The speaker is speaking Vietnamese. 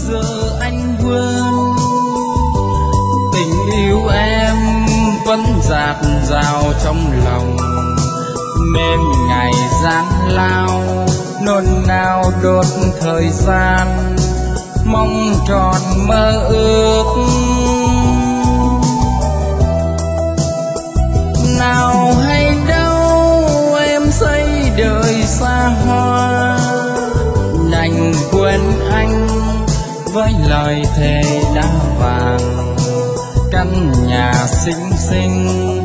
giờ anh vươn, tình yêu em vẫn dạt dào trong lòng, nên ngày gian lao nôn nao đốt thời gian, mong tròn mơ ước. Nào hay đâu em xây đời xa hoa, đành quên anh với lời thề đã vàng, căn nhà xinh xinh